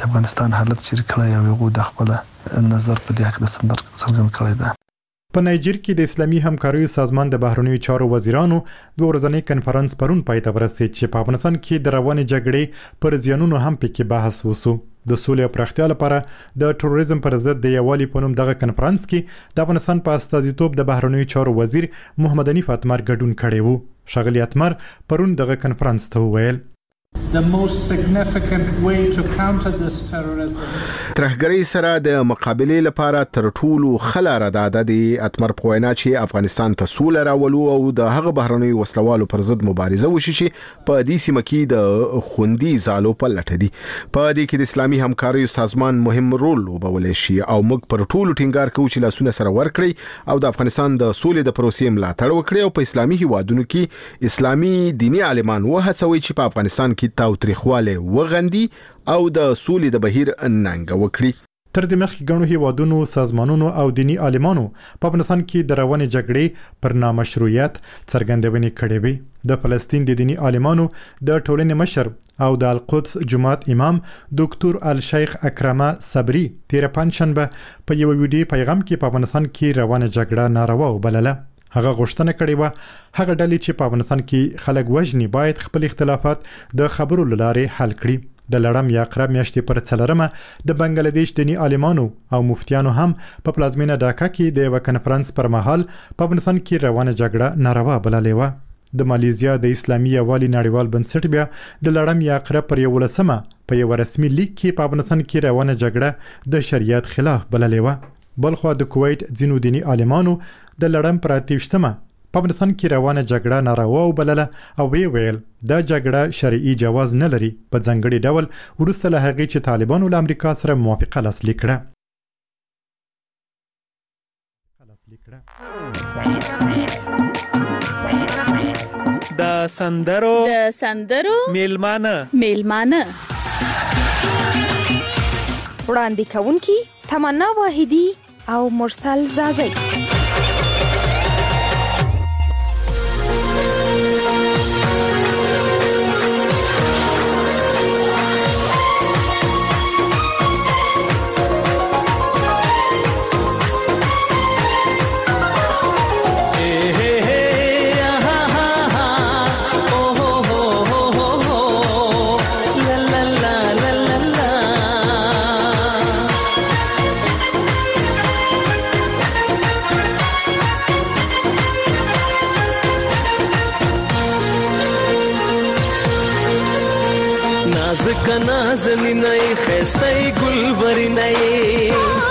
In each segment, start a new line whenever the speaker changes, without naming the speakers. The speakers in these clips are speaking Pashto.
د افغانستان حالت چیرې کړی او یو د خپل نظر په دې حق د څرګند کړی ده.
په نایجر کې د اسلامي همکاریو سازمان د بهرنیو چارو وزیرانو دوه ورځنی کنفرانس پرون پای ته ورسېد چې په افغانستان کې د روانې جګړې پر زیانونو هم پکې بحث وشو. د سولې او پراختیا لپاره د تروریزم پر ضد د یووالي په نوم دغه کنفرانس کې د افغانستان په استازیتوب د بهرنیو چارو وزیر محمد حنیف اتمر ګډون کړی وو. ښاغلي اتمر پرون دغه کنفرانس ته وویل
The most significant way to counter this terrorism.
ترهګرۍ سره د مقابلې لپاره تر ټولو ښه لاره دا ده د اتمر په وینا چې افغانستان ته سوله راولو او د هغه بهرنیو وسلوالو پر ضد مبارزه وشي چې په دې سیمه کې د خوندي ځالو په لټه دي. په دې کې د اسلامي همکاریو سازمان مهم رول لوبولی شي او موږ پر ټولو ټینګار کوو چې لاسونه سره ورکړي او د افغانستان د سولې د پروسې ملاتړ وکړي او په اسلامي هیوادونو کې اسلامي دیني عالمان وهڅوي چې په افغانستان کې تاوتریخواله وغندي او د سولې د بهیر ننګ وکړي.
تر دې مخکې ګڼو هیوادونو سازمانونو او دینی عالمانو په افغانستان کې د روانې جګړې پر نامشروعیت څرګندونې کړې وې. د فلسطین د دینی عالمانو د ټولنې مشر او د القدس جماعت امام دکتور الشیخ اکرمه صبری تیر پنځشنبه په یو ویډیو پیغام کې په افغانستان کې روانه جګړه ناروا وبلله. هغه غوښتنه کړې و هغه ډلې چې په افغانستان کې خلک وژني باید خپل اختلافات د خبرو لارې حل کړي. د لړم یا عقرب میاشتې پر 4مه د بنگلاديش دینی عالمانو او مفتیانو هم په پلازمینه ډاکا کې د یو کنفرانس پر مهال په افغانستان کې روانه جګړه ناروا بللې و. د مالیزیا د اسلامي یووالي نړیوال بنسټ بیا د لړم یا عقرب پر 11مه په یو رسمي لیک کې په افغانستان کې روانه جګړه د شریعت خلاف بللې و. بلخو د کویت ځینو دینی عالمانو د لړم پر 28مه په افغانستان کې روانه جګړه ناروا وبلله او ویل دا جګړه شرعي جواز نه لري په ځانګړي ډول وروسته له هغې چې طالبانو له امریکا سره موافقه لاسلیک کړه.
د سندرو میلمانه
وړاندې کوونکي تمنا واحدی او مرسل زازی.
کنا زمینای خستای گلبرینای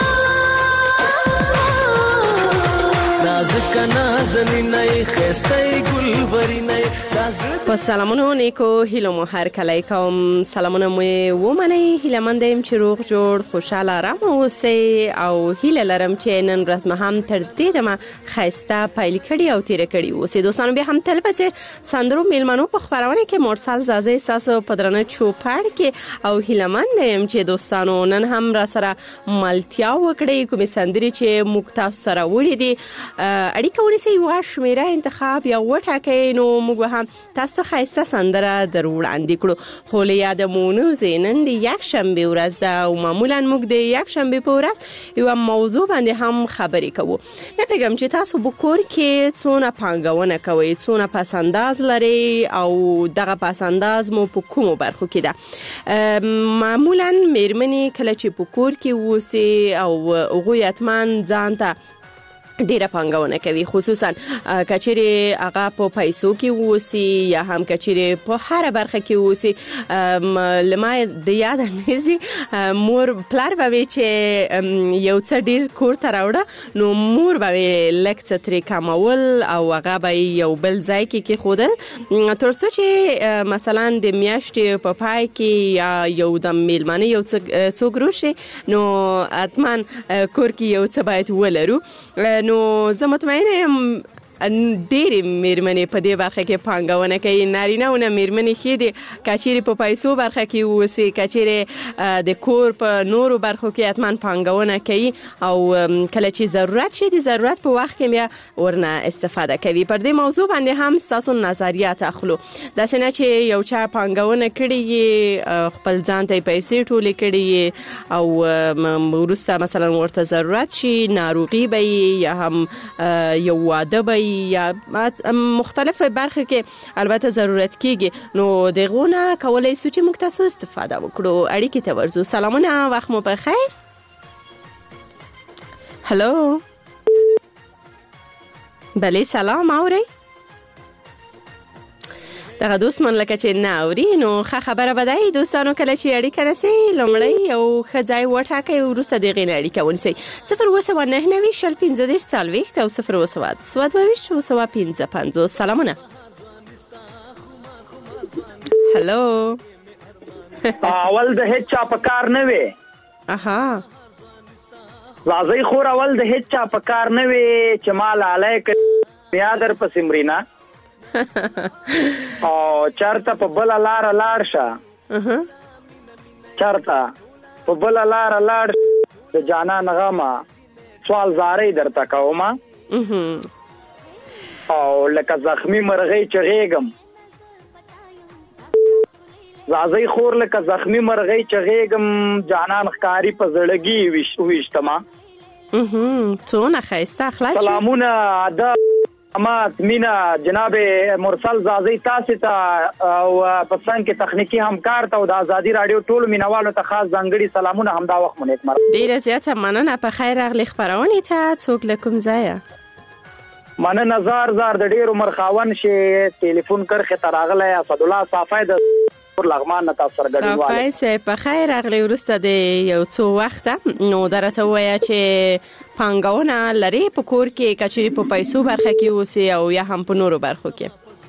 نازک کنا زمینای خستای گلبرینای.
په سلامونو نیکو هیلو مو هر کله کوم سلامونه مو ومنئ. هیله‌مندم چې روغ جوړ خوشاله آرام اوسئ او هیله لرم چې نن ورځ مو هم تر دې دمه ښایسته پیل کړي او تیر کړي اوسئ. دوستانو بیا هم تل پسې سندرو میلمنو په خپرونه کې مرسل زازی ساسو په درنه چوپړ کې او هیله‌مندم چې دوستانو نن هم را سره ملتیا وکړي کومې سندرې چې موږ تاسو سره وړي دي. اړیکه ونیسئ یوه شمیره انتخاب یا وټاکئ نو موږ هم تاسو خایسته سندره در وړاندې کړو. خو له یادمونو نن د یکشنبې ورځ ده او معمولا موږ د یکشنبې په ورځ یوه موضوع باندې هم خبرې کوو. نه پوهېږم چې تاسو په کور کې څونه پانګونه کوئ، څونه پس انداز لرئ او دغه پس انداز مو په کومو برخو کې ده. معمولا میرمنې کله چې په کور کې اوسي او هغوی حتما ځان ته ډیره پانګونه کوي، خصوصا کچېرې هغه په پیسو کې اوسي یا هم کچېرې په هر برخه کې اوسي. لما د یاد نهزي مور پلار به وي چې یو څه ډیر کور ته راوړه نو مور به وي لږ څه ترې کمول او هغه به یو بل ځای کې کېښودل تر څو چې مثلا د میاشتې په پای کې یا یو د میلمانه یو څوک روشي نو حتما کور کې یو څه باید ولرو. نو زه مطمئنه یم ډېرې میرمنې په دې برخه کې پانګونه کوي. نارینهونه میرمنې ښې دي که چیرې په پیسو برخه کې واوسي، که چیرې د کور په نورو برخو کې حتما پانګونه کوي او کله چې ضرورت شي د ضرورت په وخت کې بیا ورنه استفاده کوي. پر دې موضوع باندې هم ستاسو نظریات اخلو. داسې نه چې یو چا پانګونه کړې خپل ځان ته پیسې ټولې کړې او وروسته مثلا ورته ضرورت شي، ناروغي به یا هم یو واده به یا مختلف برخه کې البته ضرورت کیږي، نو دغونه کولای شو چې موږ تاسو استفاده وکړو. اړیکې ته ورځو. سلامونه، وخت مو په خیر. هلو، بله سلام، اورئ؟ دغه دوست من لکه چې نه اوري، نو ښه خبره به دی دوستانو کله چې اړیکه رسئ لومړی یو ښه ځای وټاکئ وروسته د هغې نه اړیکه ونیسئ. 029904040 او 020222555. سلامونه. هلو.
اول د هیڅ چا په کار نه وي.
اها،
راځي خور اول د هیڅ چا په کار نه وي چې مال علیک بیا در پسې مرینا او چرته په بل لار لاړ شه. چرته په بل لار لاړ د جانان غما سوال زارې درته کوم او لکه زخمی مرغۍ چغېږم. راځي خور لکه زخمی مرغۍ چغېږم، جانان ښکاری په زړګي ویشتما.
څونه ښایسته خلاص.
سلامونه ادب اما مینا جناب مرسل زازی تاسو ته او په څنګه کې تخنیکی همکار ته او د ازادي رادیو ټول مینوالو ته خاص ځانګړي سلامونه همدا وخت مونږ مرسته.
ډیره زیاته مننه. په خیر راغلی خبرونه ته. څوک لکم ځای
مننه زار د ډیرو مرخاون شي ټلیفون کرخه تراغله اسد الله صافی د لغمان نه تاسو سره ګډون والي.
صافی په خیر راغلی. ورسته د یو څو وخت نو درته وایا چې پانګونه لري په کور کې کچري په پیسو برخه کې اوسي او یا هم په نورو برخو کې.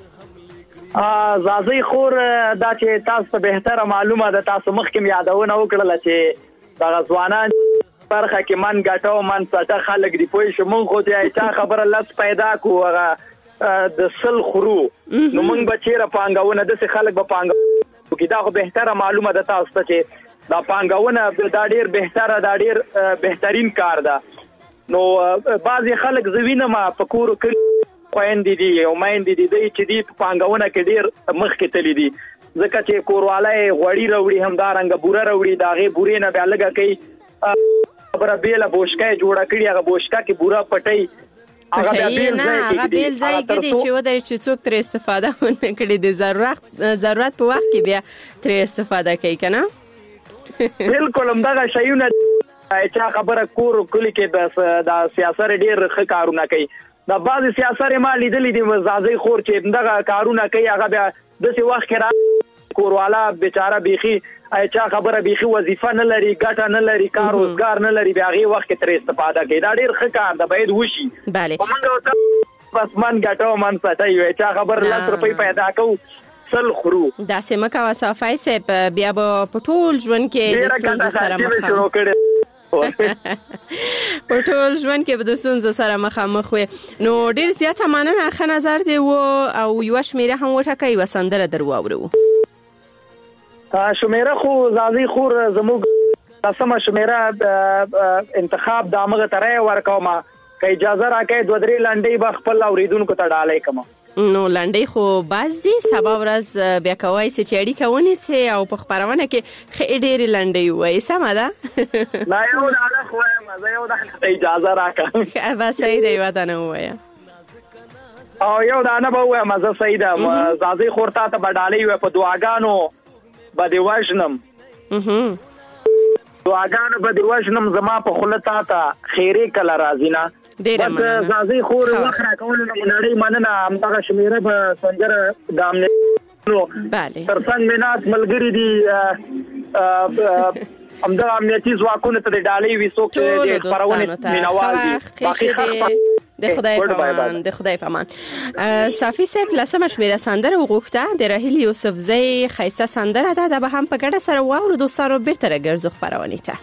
زازي خور دا چې تاسو ته بهتره معلومه ده، تاسو مخکې یادونه وکړل چې د غزوانان برخه کې من ګټو من ساته خلک دی پوي شو مونږ خو دې چا خبره لس پیدا کو د سل خرو نو مونږ بچیره پانګونه د خلک به پانګونه کې دا خو بهتره معلومه ده تاسو ته چې دا پانګونه دا ډیر بهتره دا ډیر بهترین کار ده. نو بعضی خلک زوینه ما فکر کوي خويندې دي او مایندې دي چې دې پانګونه کې ډیر مخ کې تللی دي ځکه چې کورواله غوړی راوړي همدارنګ بوره راوړي داغه بورې نه بیا لګه کوي خبره بیل بوشکه جوړه کړی هغه بوشکه کې بوره پټي هغه بیل ځای کې دي
چې ودر چې څوک تر استفاده ونه کړي د ضرورت په وخت کې بیا تر استفاده کوي کنه.
بالکل همدغه شیونه چې خبره کور کلی کې د سیاست ډیر ښه کارونه کوي. دا بعضی سیاست ما لیدلې دي زازي خور چې دغه کارونه کوي هغه بیا د څه وخت کې کوروالا بیچاره بيخي چې خبره بيخي وظیفه نه لري ګټه نه لري کار روزګار نه لري بیا هغه وخت کې تر استفاده کوي. دا ډیر ښه کار ده باید وشي.
bale
بس من ګټو من ساتي وي چې خبر 10 روپۍ پیدا کو سل خرو.
دا سمه کا وصفای سه بیا په ټول ژوند کې د ستونزو سره مخ په ټول ژوند کې به د ستونزو سره مخامخ وي. نو ډیر زیاته مننه. ښه نظر دی او یو شمیره هم وټاکئ وسندره درواورو.
شمیره خو زازي خور زموږ قسمه شمیره انتخاب دامغه ترې ورکوما که اجازه راکې 2-3 لنډۍ به خپل اوریدونکو ته ډالۍ کوم.
نو لنډۍ خو باز دي سبا ورځ بیا کوي چې اړیکه ونیسي او په خبرونه کې ډېرې لنډۍ وایي. سمه ده؟
نه یو دانه خو مزه یو د اجازه راکړه
بس صحیح دی ودانه وایا
او یو دانه به وایا مزه صحیح ده. زازي خور ته ډالۍ و په دعاګانو بده وژنم دعاګانو بده وژنم زما په خلتا ته خیره کله راځینا
ډیره مننه.
زازي خور وخره کول نو نړۍ مننه همدغه شمیره په سنجر دامنه نو
bale
ترڅنګ مینات ملګری دي همدغه امنیتي ځواکونو ته ډالۍ وسو کې د خبرونه مینوال دي باقي
د خدای پامان. صافی صاحب لسمه شمیره سندره وغوښته د راهیل یوسفزۍ خیسه سندره ده د به هم په ګډه سره واورو دوستانو بیرته راګرځو خبرونه ته.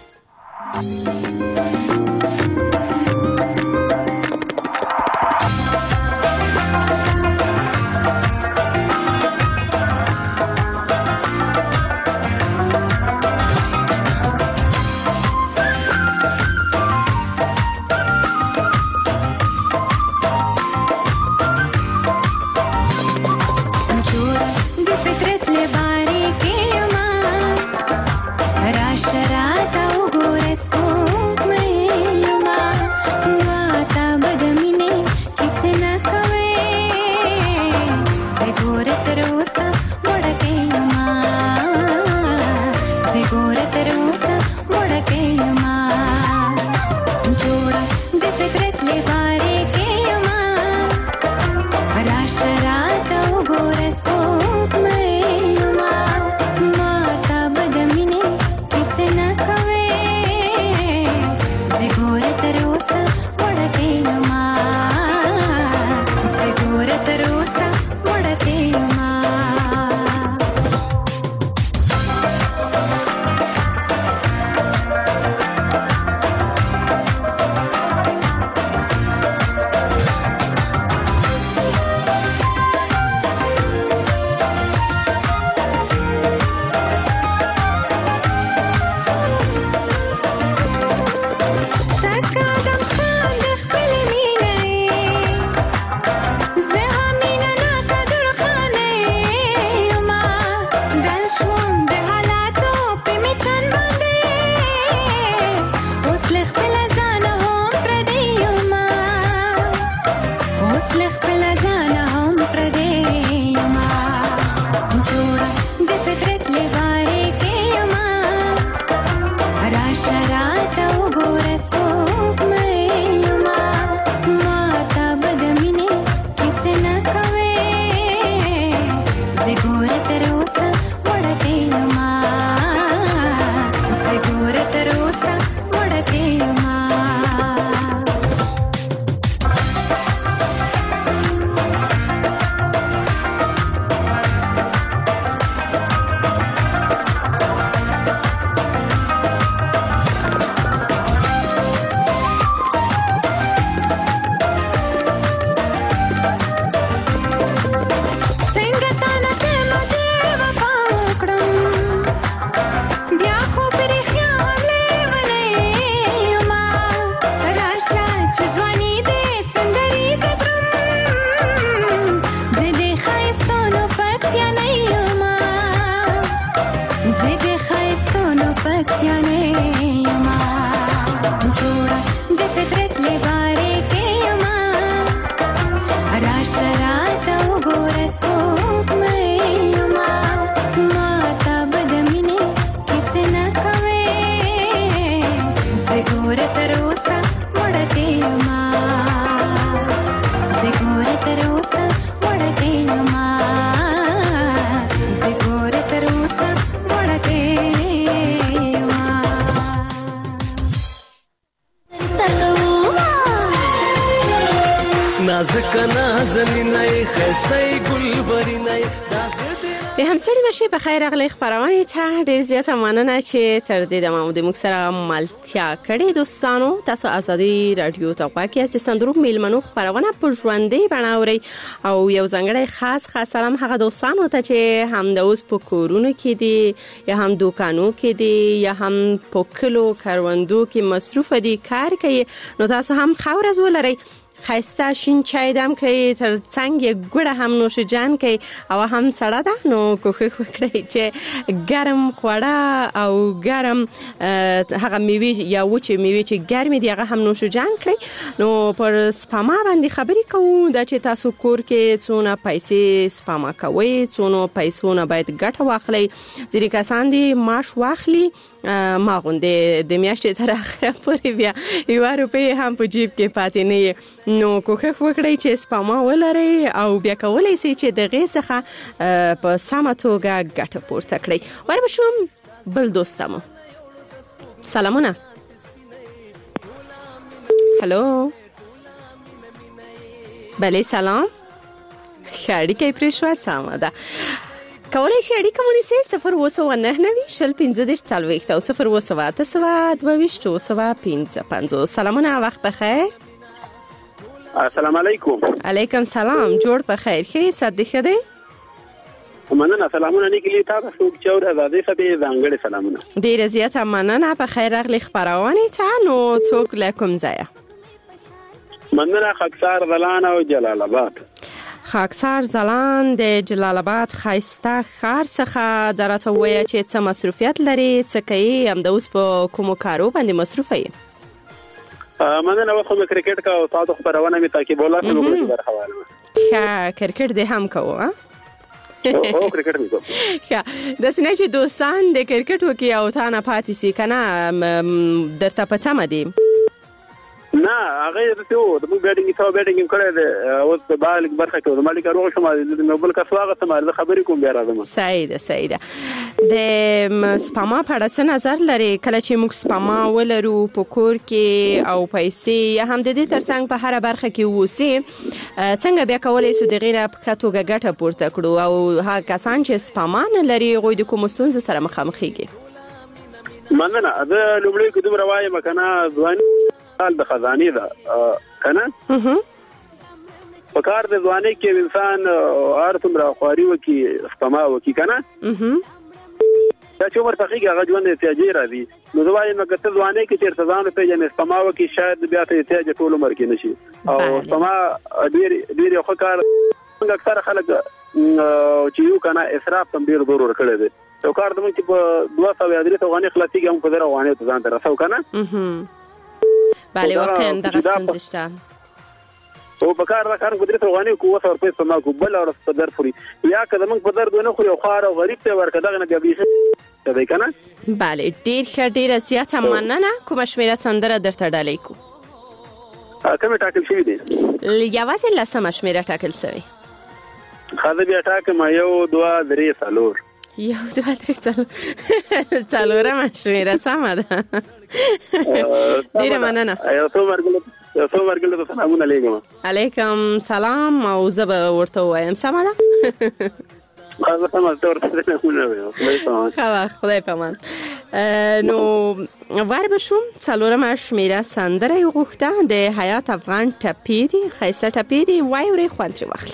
به همسړي مشه په خیر اغلی خبرونه ته ډیر زیاته مننه چې تر دې دمه مو د موږ سره ملتیا کړې دوستانو. تاسو ازادي رادیو ته پاکي اس صندوق میلمنو خبرونه په ژوندې بڼاوري او یو ځنګړی خاص سلام هغه دوستانو ته چې هم د اوس په کورونو کې دي یا هم دوکانو کې دي یا هم په کلو کاروندو کې مصروف دي کار کوي. نو تاسو هم خورز ولرئ خسته شین چای دم کوي تر څنګه ګړه هم نوش جان کوي او هم سړه ده نو کوخه وکړي چې ګرم خوړه او ګرم هغه میوه یا وچه میوه چې ګرمي دی هغه هم نوش جان کړي. نو پر سپما باندې خبرې کوو دا چې تاسو کور کې څونه پیسې سپما کوي څونه پیسونه باید ګټه واخلي. ځینې کسان دي معاش واخلي ما غونډه د میاشتې تر اخره پورې بیا یو روپۍ هم په جیب کې پاتې نه. نو کوښښ وکړئ چې سپما ولرئ او بیا کولای شئ چې دغه څخه په سمه توګه ګټه پورته کړئ. وربشم بل دوستمو سلامونه. هلو بله سلام خیلی که پریشوه سامده کولای شي اړیکه مو نیسئ 029 شل 15 څلوېښت او 029 سلامونه وخت بخیر.
السلام علیکم.
علیکم سلام جوړ په خیر ښه صد ښه دی.
مننه سلامونه نیکلی تاسو څوک چې ازادي سبي ځانګړي سلامونه.
ډیر زیاته مننه په خیر اغلی خبرونه ته نو څوک لکم ځای.
مننه خاکسار ولان او جلال آباد.
خاکسار ځلان د جلال آباد ښایسته ښار څخه درته ووایه چې څه مصروفیت لري، څه کوي، همدا اوس په کومو کارو باندې مصروفه یې؟
مننه. وخت مې کرکټ کا او تاسو خبرونه مې تعقیبوله په لوګو برخه واله.
ښه کرکټ دې هم کوو ها؟
او کرکټ مې کوم.
ښه د سینې چې دوستان د کرکټ وکي او تا نه پاتې سي کنه درته په تمه دي؟
نه هغه ته د موږ بیټینګ ته بیټینګ کړی دی اوس په بالک برخه کې د مالک روغ شوم د نوبل کا سواغه ته مال خبرې کوم بیا راځم.
صحیح ده. د سپما په اړه څه نظر لري کله چې موږ سپما ولرو په کور کې او پیسې هم د دې ترڅنګ په هر برخه کې ووسی څنګه بیا کولای شو د غیره په کاتوګه ګټه پورته کړو او هغه کسان چې سپما نه لري غوي د کوم ستونزې سره مخامخېږي؟
مننه. د لومړی کې دومره وایم کنه ځواني د خزانه ده کنه په کار د ځواني کې انسان هر څومره خواري وکي سپما وکي کنه دا چې عمر تخیږي هغه ژوند احتیاجي راځي. نو دا وایم چې ته ځواني کې چې ځان ته جن سپما وکي شاید بیا ته احتیاج ټول عمر کې نشي او سپما ډیر خو کار څنګه اکثر خلک چې یو کنه اسراف تم ډیر ضرور کړی دی. یو کار د مونږ په 200 یا 300 غونې خلاصيږي هم په دغه غونې ته ځان درسو کنه.
بله واقعا دغه ستونزې شته
او په کار راکار کو درته غواني کو وسور پیسې ما کو بل اور په در فوري یا کله موږ په در دونه خو یو خار او غریب ته ورکه دغه نه بیا ته دی کنه.
بله ډیر زیاته مننه. کوم شمیره سندره درته ډالې کو؟
کومه ټاکل شوی دی؟
یوازې لسمه شمیره ټاکل شوی.
خاله بیا ټاکم 1 2 3 4
1 2 3 4 څلورمه شمیره سمه ده. ډیره مننه.
یو څو ورګل ته سلامونه علیکم.
علیکم سلام او زه به ورته وایم سمه ده. خدای پامان. نو وار بشوم څلورمه شمیره سندره یې غوښته د حیات افغان ټپې دي ښایسته ټپې دي وای ورې خوند ترې واخلي.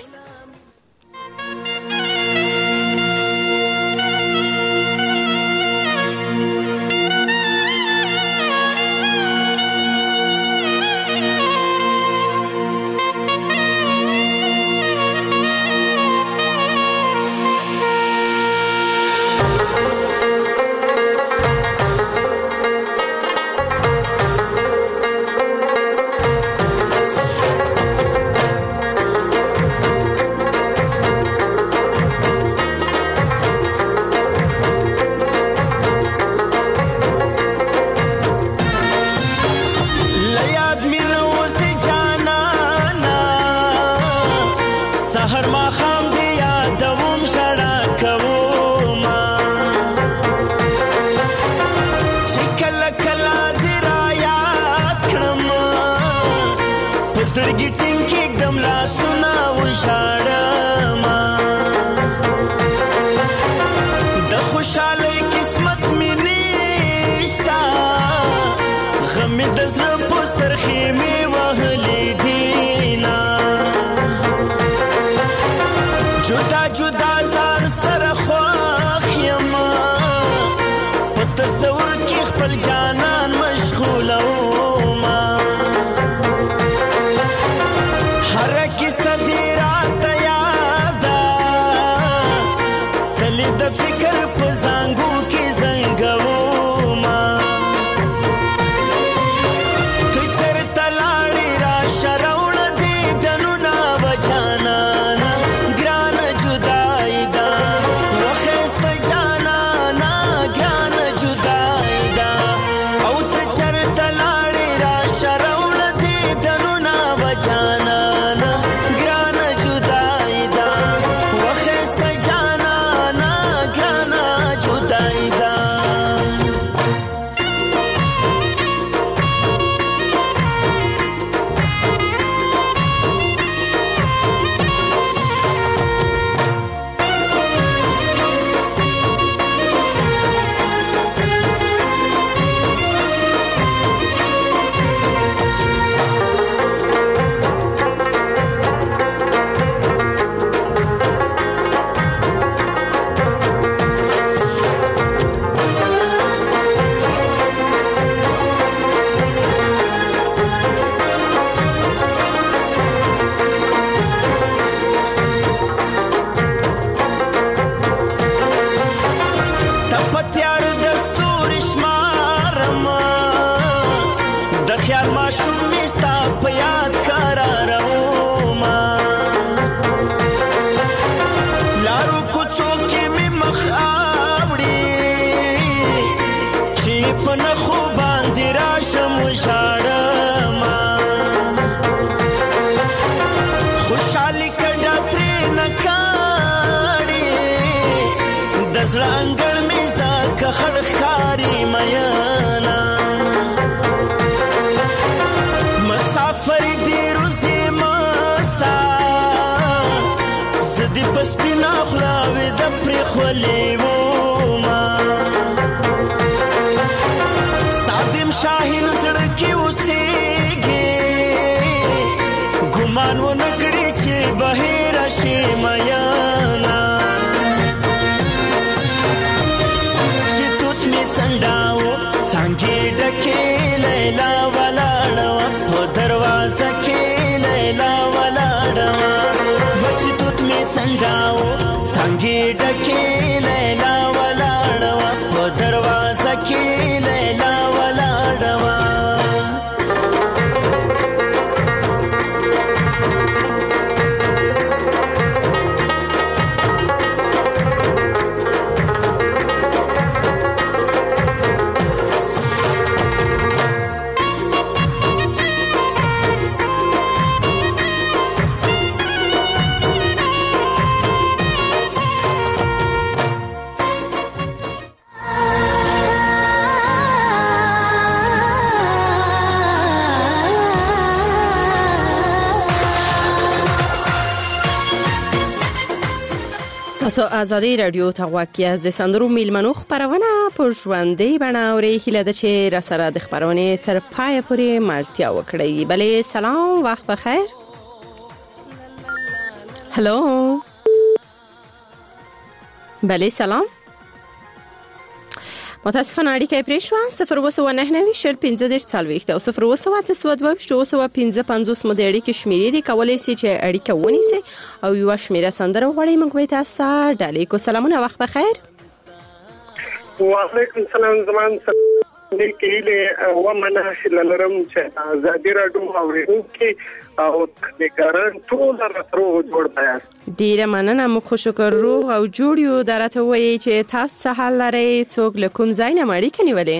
او ته چرته لاړې
چې په نخو باندې راشم وژاړم خوشحالي کډه ترې نه کاڼې د زړه انګړ مې ځکه خړ ښکاري میینه مسافر دې روزې مسا زه دې په سپینه خوله ویده پرېښولې ومه سادم شاهین زړه کې اوسېږي ګمان ونه کړي چې بهیره شي میینه چې توت مې څنډاوه څانګې ډکې لیلا ولاړه وه په دروازه کې لیلا ولاړه وه چې توت مې څنډاوه څانګې ډکې لیلا ولاړه وه په دروازه کې لیلا ولاړه وه
تاسو ازادي رادیو ته غواړئ از د سندرو میلمنو خبرونه په ژوندۍ بڼه اورئ هیله ده چې را سره د خبرونې تر پای پورې ملتیا وکړئ بلې سلام وخت بخیر هلو بلې سلام متاسفانه اړیکه پرې شوه 029 شل 15 40 او 02922 مو د اړیکې شمیرې دي کولای شي چې اړیکه ونیسي او یو شمیره سندره وغواړئ موږ به تاسو ته ډالۍ کو سلامونه وخت بخیر
وعلیکم السلام زمان کې له ومنه لرم چې ازادي راډیو اورېدونکي او ټیکاران ټول راته جوړ پياس
ډیره مننه مو خوشکر روغ او جوړ یو درته وایي چې تاسو حل لري څوک لکم زاینه مړی کني ولې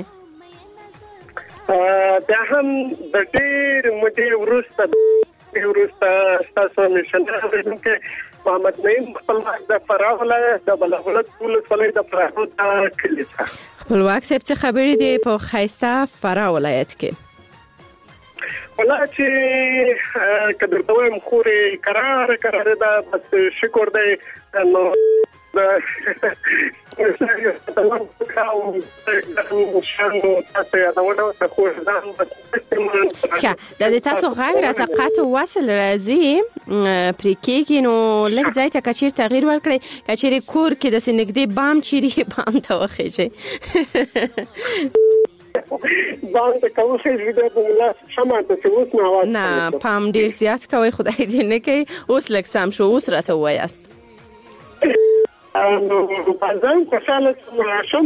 دا هم د ډیر مودې ورسته تاسو مشنه ورته محمد نعیم خپل د فراغ ولایت د بلغلط پولیس ولایت د فراغ کلیسا
خپلواک صاحب څه خبرې دي په خایسته فراغ ولایت کې
ولا چې کله دوی مخوري قرار دا بس شکر دی نو
د تاسو غږ راته قطع وصل راځي پرې کېږي نو لږ ځای ته کچیر تغییر ورکړئ کچیر کور کې د سنګدې بام چیرې بام ته وخیږي
باندې کوم څه دې په لاس شمه ته اوس نه واځي
نه پام ډیر زیات کوي خدای دې نه کوي اوس لږ سم شو اوس راته وایاست
نو پازان خوشاله شم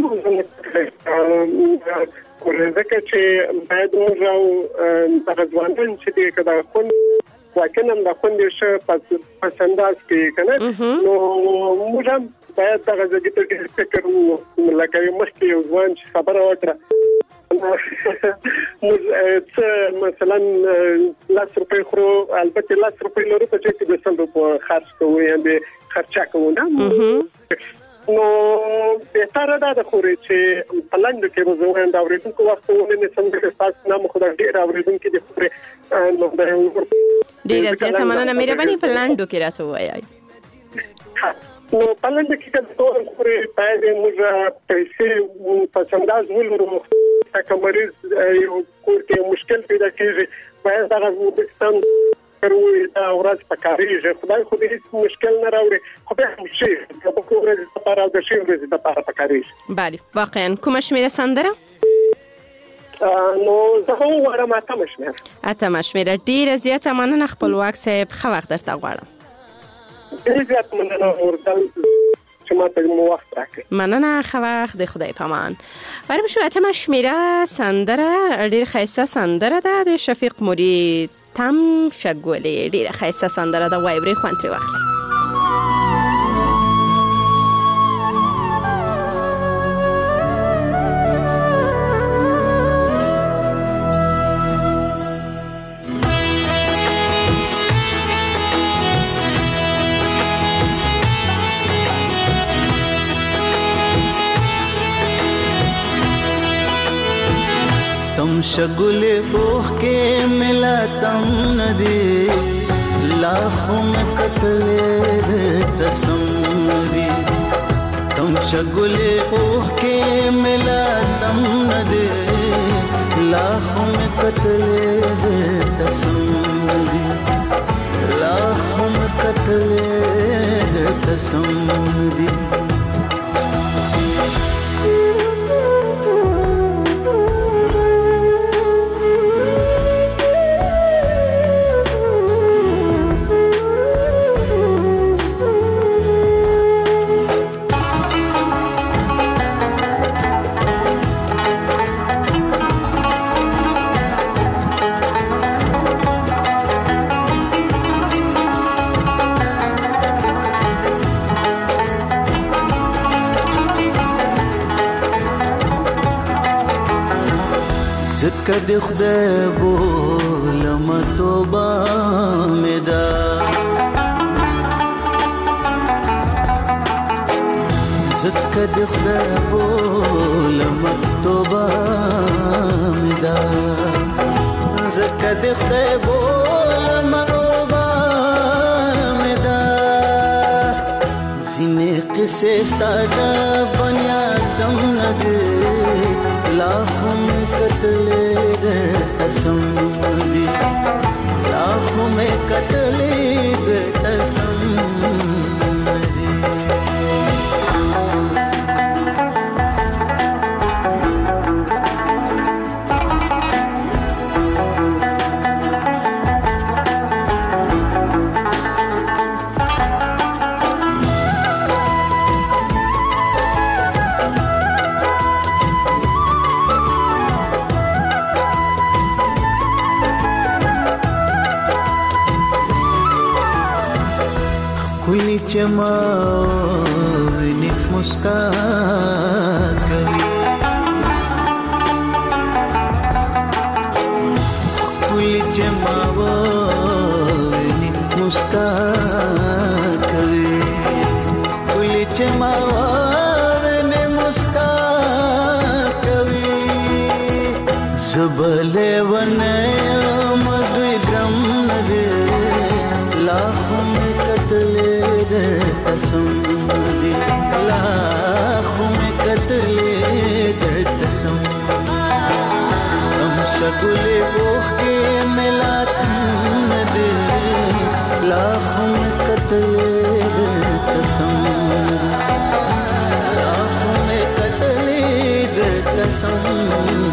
ورته چې باید موږ او د ځوانان چې دې کدا خون واکنه د خوندې شه پسنداز کې کنه نو موږ باید دغه ځای ته فکر لکه مخکې یو ځوان چې خبره وکړه مثلا لاس روپۍ خو البته لاس روپۍ لرو په چې د سندو په خرڅ کوو یا به خرچا کوو نه نو به تر دا د خوري چې پلاند کې روزوان دا ورېدونکو وخت ونه څنګه تاسو نام خدای ډیر اورېدونکو د خوري نو
ډیر زیاته مننه مهرباني پلاندو کې راته وایي
نو پلاند کې د ټول خوري پای موږ پیسې په څنګه ولرو که مریض یو کور کې مشکل پیدا کیږي باید دا غوښتن کروي دا ورځ پکاريږي خدای خو دې مشکل نه راوړي خو به شي په کومه ورځ لپاره د شي ورځ لپاره پکاريږي
بله واقعا کوم شمیره سندره
نو زه هم غواړم
اتم شمیره ډیر زیاته مننه خپلواک صاحب خو وخت درته غواړم
ډیر زیات مننه ورته
مننه خو وخت د خدای پامان برای شو اتم شمیره سندره ډیر خیسته سندره ده د شفیق مرید تم شګولې ډیر خیسته سندره ده وایبري خوانتري واخلي
تم شگل اوخ کے ملا تم ندی لاخوں میں قتل تسمری تم شگل اوخ کے ملا تم ندی لاخوں میں قتل تسمری لاخوں میں قتل تسمری زکد خدای بولم توبه میدا زکد خدای بولم توبه میدا زکد خدای بولم توبه میدا زینه قصه ستاد بنیادم ندی لاخوں میں قتل تسمری لاخوں میں قتل تسمری کوئی چماوینی مسکا کوي کوئی چماوینی مسکا کوي کوئی چماوینی مسکا کوي زبله ونه مدوی ګرم نه لاخوں میں قتل تسمری لاخوں میں قتل تسمری تم شگل اوخ کے ملا تم دے لاخوں میں قتل تسمری لاخوں میں قتل تسمری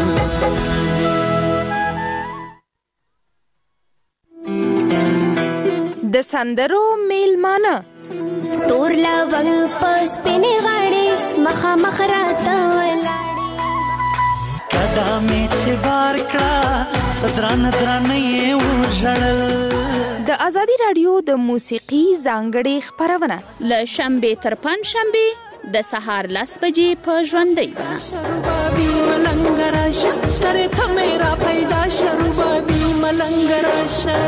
د سندرو میلمانه
تور لونګ پس پینې غاړې مخامخ راته ولاړې
کدا مې چې بار کړه صدران درانه یې وژړل
د ازادي رادیو د موسیقي ځانګړې خپرونه
له شنبې تر پنځشنبې د سهار 10 بجې په ژوندۍ
شربابي ملنګ راشه ترې ته مې را پیدا شربابي ملنګ راشه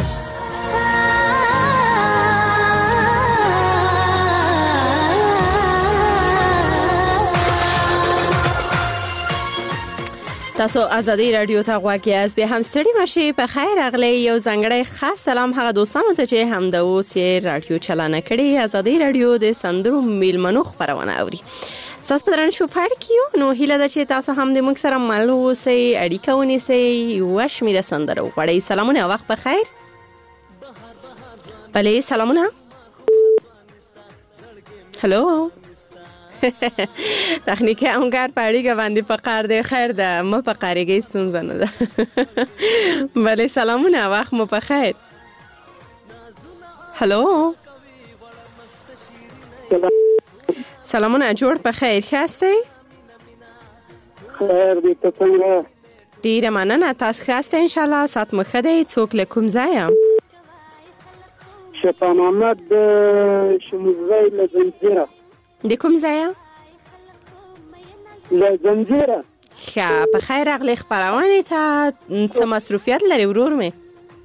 تاسو ازادي رادیو ته غواړئ از به هم ستړي مشي په خیر اغلی یو ځانګړی خاص سلام هغه دوستانو ته چې هم د اوس رادیو چلانه کړي ازادي رادیو د سندرو میلمنو خبرونه اوري ساس پدران شو پاره کیو نو هیله ده چې تاسو هم د موږ سره مل اوسئ اړیکه ونیسئ وشمیره سندرو غواړئ سلامونه وخت په خیر بله سلامونه هلو تخنیکی همکار پاړیګه باندې پکار دی خیر ده مو پکارېږي ستونزه نه ده بله سلامونه وخت مو په خیر هلو سلامونه جوړ په خیر ښه
خیر دې ته څنګه
ډیره مننه تاسو ښه یاست ان شاء الله سات مخ دی څوک له کوم ځایه
شفا محمد شموزای له زنجیره
د کوم ځایه
له زنجیره
ښه په خیر راغلی خپرونې ته څه مصروفیت لري ورور مې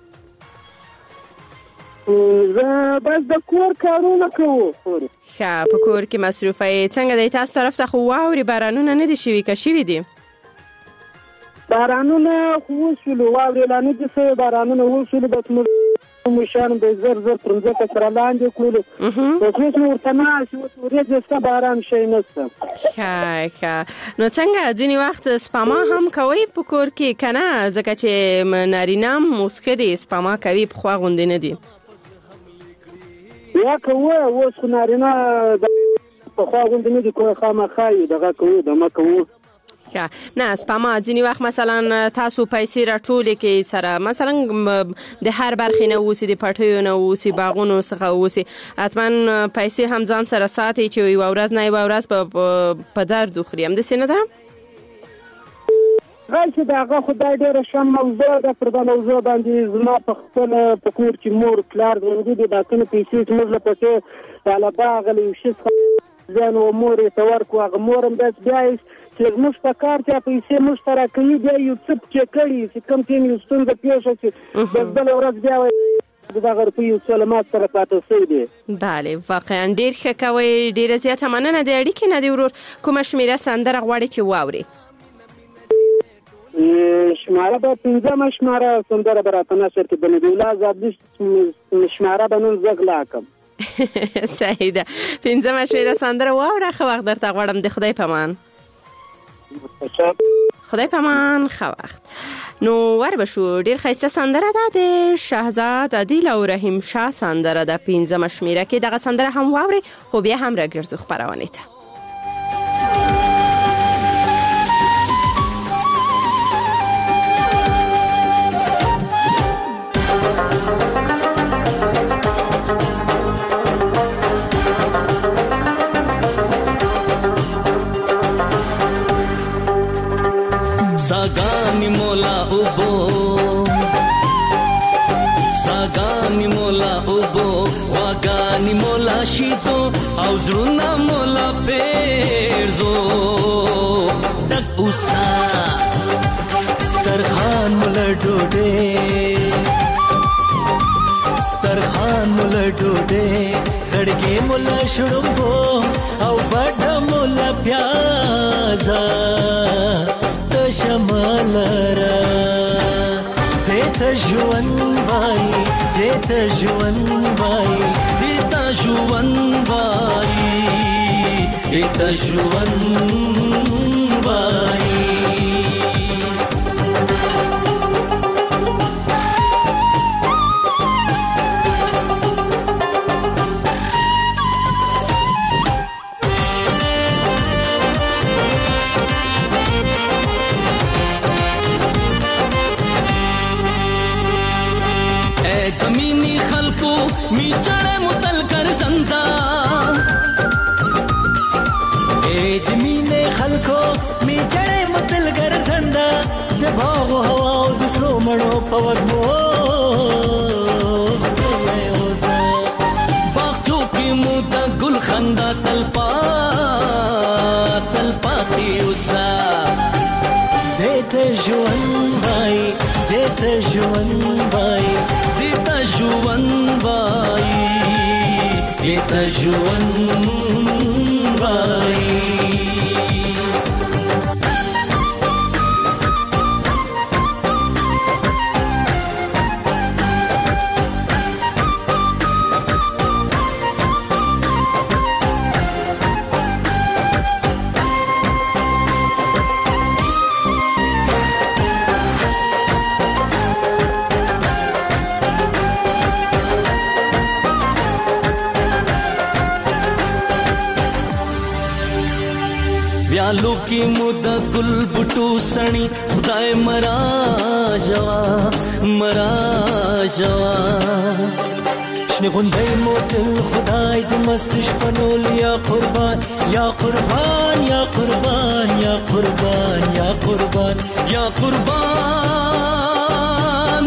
زه بس د کور کارونه کوو
ښه په کور کې مصروفه یې څنګه دی تاسو طرف ته خو واورې بارانونه نه دي شوي که شوي دي
بارانونه وشولو واورې لا نه دي سوی بارانونه وشولو بس موږ مشان به زر پر ځمکه سره لاندې کولو بس اوس مو ورته ناست اوس ورېځې شته باران شی نشته
ښه نو څنګه ځینې وخت سپما هم کوئ په کور کې که نه ځکه چې نارینه هم اوس ښه دي سپما کوي پخوا غوندې نه دي
یا کوو اوس خو نارینه پخوا غوندې نه دي خامخا یې دغه کوو دمه کوو
نه سپما ځینې وخت مثلا تاسو پیسې راټولې کې سره مثلا د هر برخې نه اوسي د پټیو نه اوسي باغونو څخه اوسي حتما پیسې هم ځان سره ساتي چې یوه ورځ نه یوه ورځ په درد وخوري همداسې نه ده
غل چې د هغه خدای ډېره ښه موضوع ده پر دا موضوع باندې زما په خپل په کور کې مور پلار ژوندي دي دا څنګه پیسې زموږ له پسې له باغه له یو شي څخه ځان و مور یې ته ورکړو هغه مور هم داسې بیا چې زموږ په کار چې پیسې موږ ته راکوي بیا یو څه چې کړي چې کوم ټیم یو ستونزه پېښه شي بس بله ورځ بیا دغه روپۍ یو څه له ما سره پاته شوي دي
بله واقعا ډېر ښه کوئ ډېره زیاته مننه د اړیکې نه دی ورور کومه شمېره سندره غواړئ چې واورئ
شماره به 5 شماره سندره به راته نشر کې د نبي الله زابلي شماره به نن زه غلا کړم
صحیح ده 5 شمېره سندره واوره ښه وخت درته غواړم د خدای په امان خدای په امان ښه وخت نو وربشو ډېر ښایسته سندره ده د شهزاد عادل او رحیم شاه سندره ده 5 شمېره کې دغه سندره هم واورئ خو بیا هم راګرځو خپرونې ته
Sagani mola ubo wagani mola shito auzruna mola perzo dak usa starkhan mola dode khadge mola shurumbo au bada mola pyaza شمالرا دیتا جوان بای دیتا جوان بای دیتا جوان بای دیتا جوان بای می چړې متل کر زنده اې د مینې خلکو می چړې متل کر زنده د باغ هوا او د سرو مړو په وګمو باغچو کې مو د ګل خندا تلپاتې اوسه دیتا ژوند وای دیتا ژوند وای دیتا ژوند وای دیتا ژوند وای व्यालू की मुदा गुल बुटू सणी खुदाए मरा जवा شنی غندای موتل خدای د مستش فنول یا قربان یا قربان یا قربان یا قربان یا قربان یا قربان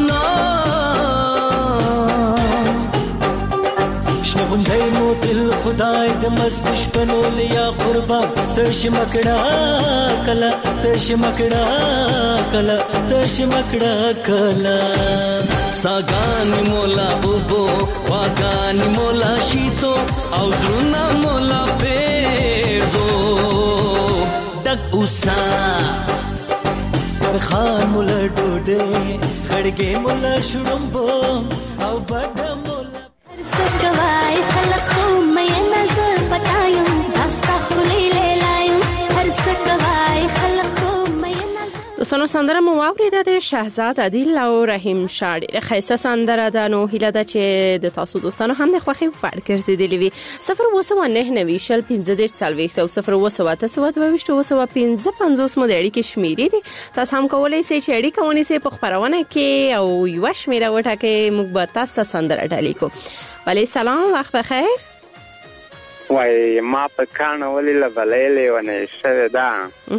شنی غندای موتل خدای د مستش فنول یا قربان تش مکڑا کلا تش مکڑا کلا تش مکڑا کلا ساگانی مولا اوبو واگانی مولا شیتو او زرونا مولا پیزو ڈگ اوسا میر خان مولا ډوډۍ خړګې مولا شړمبو او بډ مولا
سکوای خلق مې نظر پتایم داستا خلی لیلایم هر سکوای خلق
دوستانو سندره مو واوریده د شهزاد عادل او رحیم شاه ډیره ښایسته سندره ده. نو هیله ده چې د تاسو دوستانو هم د خوښۍ وړ ګرځېدلې وي. 029901540 او 029822550 مو د اړیکې شمیرې دي. تاسو هم کولی شئ چې اړیکه ونیسئ په خپرونه کې او یوه شمیره وټاکئ، موږ به تاسو ته سندره ډالۍ کوو. وعلیکم السلام، وخت بخیر.
وای ما په کانه ولې لبلې لیونه شوه ده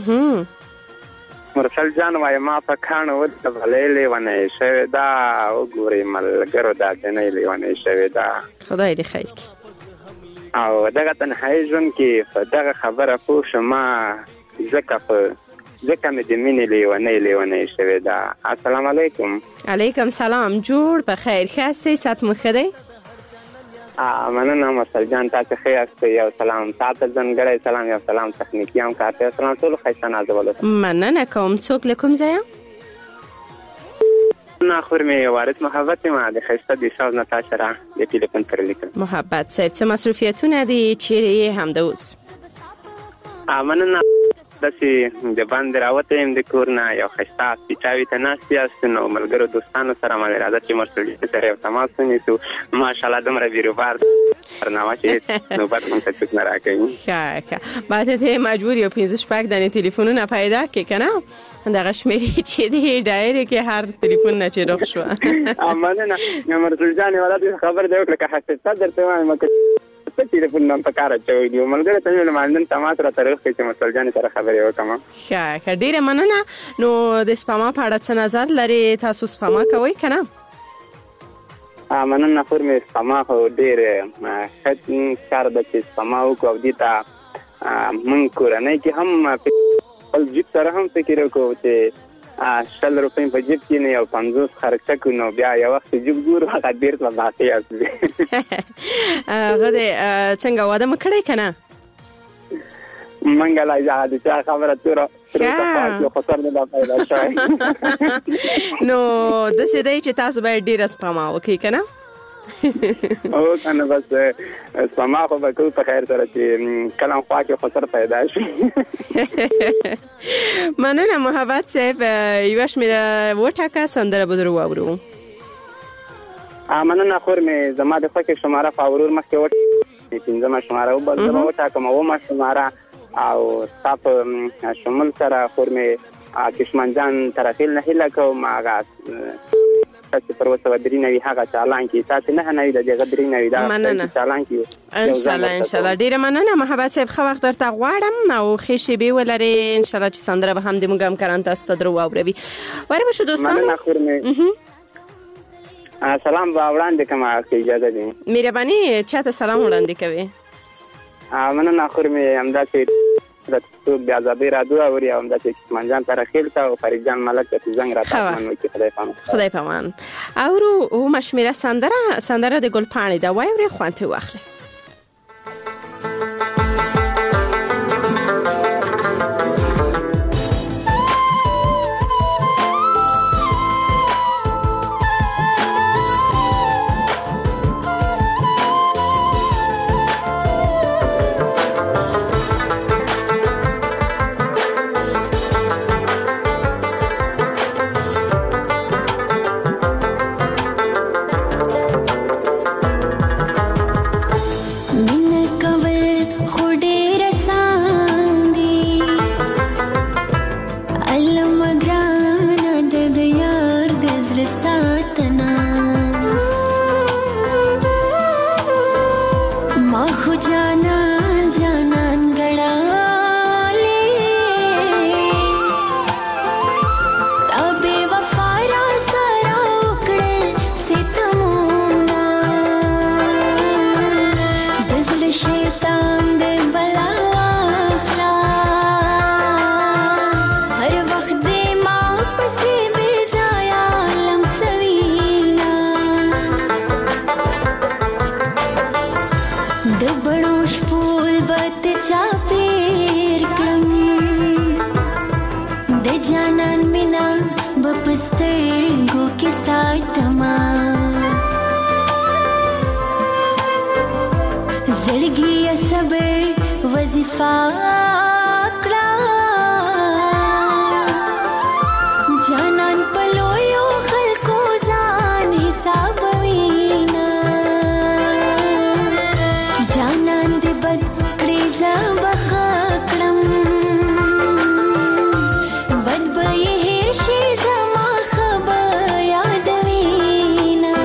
مرسل جان، وای ما په کانه ولې لبلې لیونه شوه ده وګورې ملګرو دا دنه لیونه شوه ده.
خدای دې خیر کړي.
او دغه تنهایی ژوند کې په دغه خبره پوه شم ځکه مې د مینې لیونه شوه ده. السلام علیکم.
علیکم سلام، جوړ په خیر ښه سات مو ښه دی؟
مننه مرسل جان، تاسو ښه یاست؟ یو سلام تاسو ځانګړی سلام، یو سلام تخنیکی هم کارته سلام ټول ښایسته نازولو.
مننه کوم. څوک له کوم ځایه؟
نه خور مې وارث محبت ما د ښایسته د شاو نتاشا را د ټلیفون پر لیکل.
محبت صاحب څه مصروفیتونه دي چیرې هم د اوس؟
مننه داسې د باندې راوته یم د کور نه، یو ښایسته پیچاوي ته ناست یاست نو ملګرو دوستانو سره مې اراده چې مرسل سره یو تماس ونیسو. ماشاءالله دومره بیروبار برنامه چې نوبت مونږ ته څوک نه راکوي.
ښه باید ته مجبور یو 15 دانې تلیفونونه پیدا کړې که نه دغه شمېرې چې دی ډایرې کې هر تلیفون نه چې روغ شوه.
مننه مرسل جان، یوه داسې خبر دی وکړه که حقیقت درته وایم څه تلیفون نن په کار اچوي دي ملګري ته مې لمانځن تماس را تاریخ کې چې مسل جان سره خبرې وکم.
ښه ډیره مننه. نو د سپما په اړه څه نظر لري؟ تاسو سپما کوئ که نه؟
مننه خور مې سپما خو ډېر ښه کار ده چې سپما وکړو او دې ته موږ کورنۍ کې هم خپل جیب سره هم فکر وکړو چې 100 روپۍ په جیب کې نه یو 50 خرچه کړو نو بیا یو وخت جیب ګورو هغه بیرته باقي اصلي.
هغه دې څنګه واده مو کړی که نه؟
منګه لا اجازه د چا خبره توره خسر نه پیدا شوی.
نو داسې دی چې تاسو باید ډېره سپما وکړئ که نه؟
او کنه بس سپما خو به کوو په خیر سره چې کله هم خوا کې خسر پیدا شي.
مننه محبت صاحب، یوه شمېره وټاکه سندره به در واورو.
مننه خور مې زما د خوښې شماره په اورور مخکې پنځمه شماره وټاکم اومه شماره او ستا په شمول سره خور مې کشمن جان ترخیل نه هیله کوم هغه چې پر وسه درینوي هغه چالان کې تاسو نه نوي د دغه درینوي دا چالان کې
ان شاء الله. ډیره مننه محبت صاحب، ښه وخت درته غواړم او ښې شیبې ولرې. ان شاء الله چې سندره به هم د موږ همکاران تاسو ته در واوروي. وارې شو دوستانو.
مننه خور مې سلام به وړاندې کوم که اجازه دي.
مهرباني چاته سلام وړاندې کوي؟
مننه خور مې همداسې د څوک د ازادۍ راډیو اوري او همداسې کشمن جان ترخیل ته او فرید جان ملک ته زنګ راته وکړي. خدای پامان.
اورو اومه شمېره سندره د ګلپاڼې ده، واورئ خوند ترې واخلئ.
صبر وظیفه کړه جانان په لویو خلکو ځان حسابوینه جانان دې بد کړې زه بخښه کړم بد به یې هېر شي زما ښه به یادوینه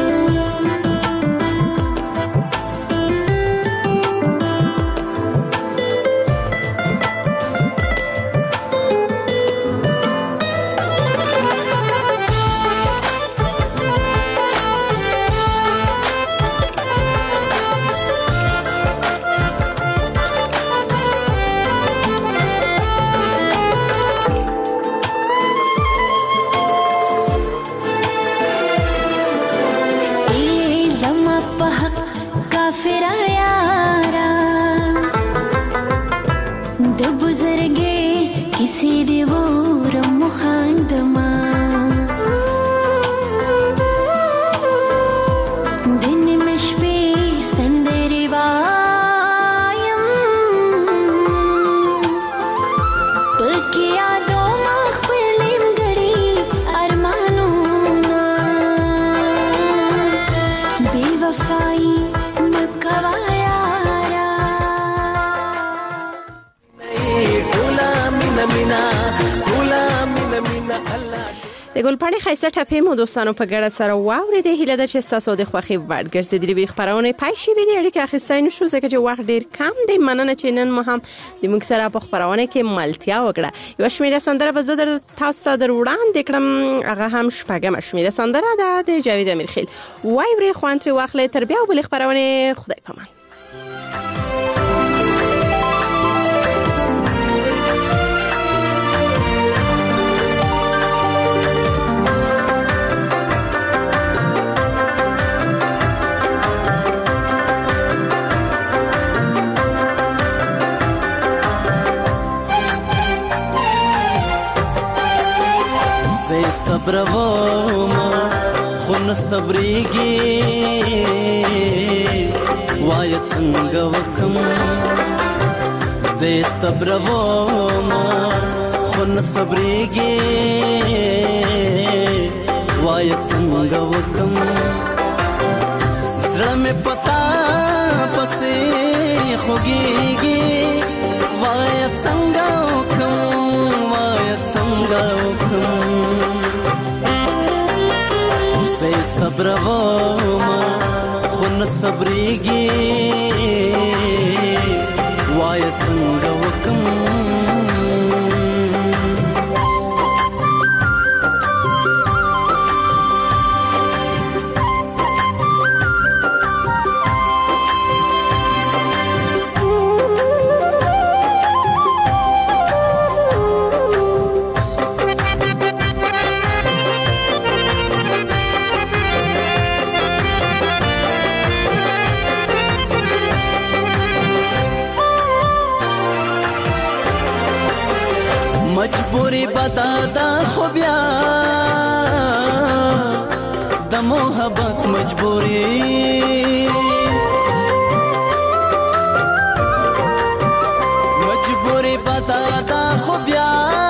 د ګلپاڼې ښایسته ټپې مو دوستانو په ګډه سره واورېدې. هیله ده چې ستاسو د خوښې وړ ګرځېدلې وي. خپرونې پای شوې دي، اړیکې اخیستی نه شو ځکه چې وخت ډېر کم دی. مننه چې نن مو هم د موږ سره په خپرونه کې ملتیا وکړه. یوه شمېره سندره به زه تاسو ته در وړاندې کړم، هغه هم شپږمه شمېره سندره ده د جاوید امیرخیل. واورئ، خوند ترې واخلئ. تر بیا بلې خپرونې خدای پامان.
صبر وما خون صبرېږي وای څنګه وکم زه صبر وما خون صبرېږي وای څنګه وکم زړه مې پتا پسې خوږېږي وای څنګه وکم وای څنګه وکم زه صبر وما خون صبرېږي وای څنګه وکم مجبوری بدادا خو بیا د محبت مجبوری مجبوری بدادا خو بیا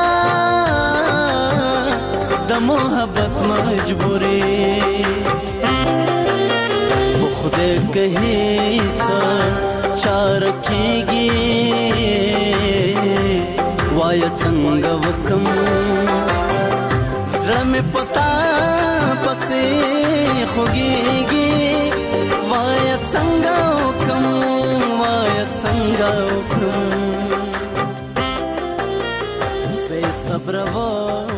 د محبت مجبوری خو خدای کہی څه چار کیږي وای څنګه وکم زړه مې پتا پسې خوږېږي وای څنګه وکم وای څنګه وکم زه صبر وم